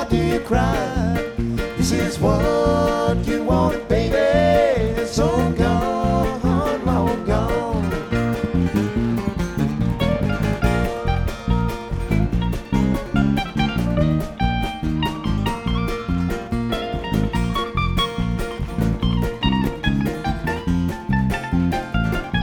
Why do you cry? This is what you want to be.